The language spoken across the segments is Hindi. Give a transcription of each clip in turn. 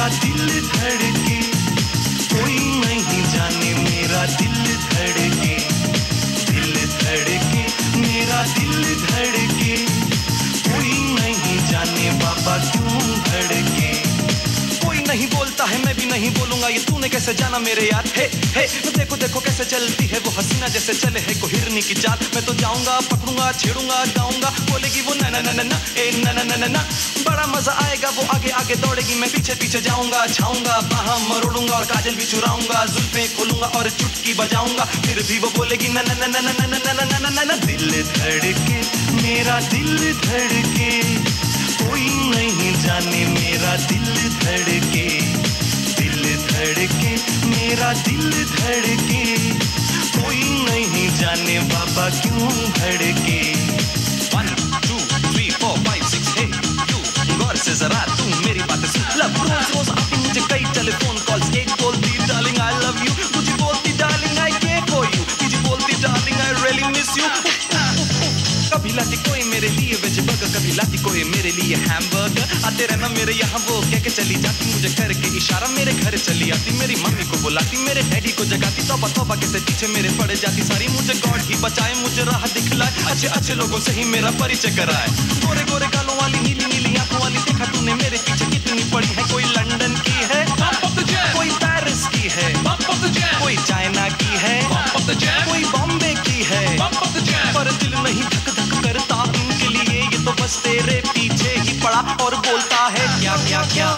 मेरा दिल धड़के, कोई नहीं जाने मेरा दिल धड़के, दिल धड़के, मेरा दिल धड़के, कोई नहीं जाने बाबा क्यों धड़के। कोई नहीं बोलता है मैं भी नहीं बोलूंगा, ये तूने कैसे जाना मेरे यार। हे हे देखो देखो कैसे चलती है वो हसीना, जैसे चले है को हिरनी की चाल। मैं तो जाऊंगा पकड़ूंगा छेड़ूंगा गाऊंगा, बोलेगी वो ना ना ना ना ए ना ना ना ना। बड़ा मजा आएगा वो आगे आगे दौड़ेगी, मैं पीछे पीछे जाऊंगा, छाऊंगा बाहां मरोड़ूंगा और काजल भी चुराऊंगा, जुल्फे खोलूंगा और चुटकी बजाऊंगा, फिर भी वो बोलेगी ना ना ना ना ना ना ना ना ना ना। दिल धड़के, मेरा दिल धड़के, कोई नहीं जाने मेरा दिल धड़के, दिल धड़के, मेरा दिल धड़के, कोई नहीं जाने बाबा क्यों धड़के। 1 2 3 4 5 6 हे तू गौर से जरा तू मेरी बातें सुन। लव रोज रोज आती मुझे कई टेलीफोन कॉल्स, एक बोलती डार्लिंग आई लव यू, तुझे बोलती darling I care for you, तुझे बोलती darling I really miss you. कभी लाती कोई मेरे लिए वेज बर्गर, कभी लाती कोई मेरे लिए हैमबर्गर। आते रहना मेरे यहाँ वो कह के चली जाती, मुझे करके इशारा मेरे घर चली आती, मेरी मम्मी को बुलाती, मेरे डैडी को जगाती, तौबा तौबा कैसे पीछे मेरे पड़ जाती सारी। मुझे गॉड ही बचाए, मुझे राह दिखलाए, अच्छे अच्छे लोगों से ही मेरा परिचय कराए। गोरे गोरे गालों वाली नीली नीली आंखों वाली, देखा तूने मेरे पीछे कितनी पड़ी है। कोई लंदन की है, कोई पेरिस की है, कोई चाइना की है, कोई बॉम्बे की है, पर दिल नहीं धक धक करता उनके लिए, ये तो बस तेरे पीछे ही पड़ा और बोलता है क्या क्या क्या।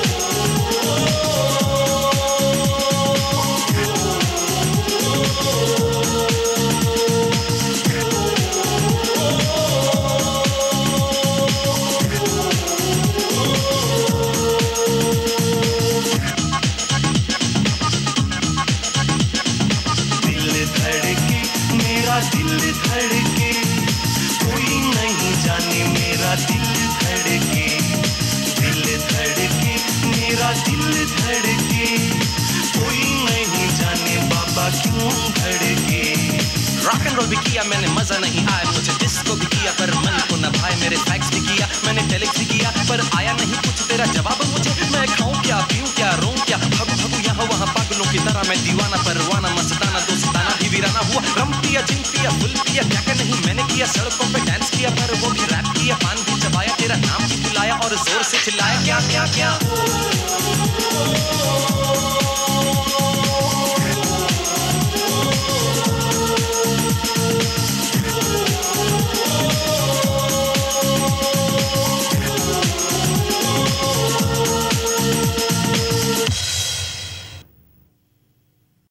दिल धड़के, कोई नहीं जाने मेरा दिल धड़के, दिल धड़के, मेरा दिल धड़के, कोई नहीं जाने बाबा क्यों धड़के। रॉक एंड रोल भी किया मैंने, मजा नहीं आया मुझे, डिस्को भी किया पर मन को न भाए, मेरे फैक्स भी किया मैंने, टेलीक्स भी किया पर आया नहीं कुछ तेरा जवाब मुझे। मैं खाऊं क्या पीऊं क्या रोऊं क्या, भगू भगू यहाँ वहाँ पागलों की तरह, मैं दीवाना परवाना मस्ताना दोस्ताना भी वीराना हुआ। रम पिया जिन पिया फुल पिया, क्या क्या नहीं मैंने किया, सड़कों पे डांस किया पर वो भी रैप किया, पान भी चबाया, तेरा नाम भी बुलाया और जोर से चिल्लाया क्या क्या क्या।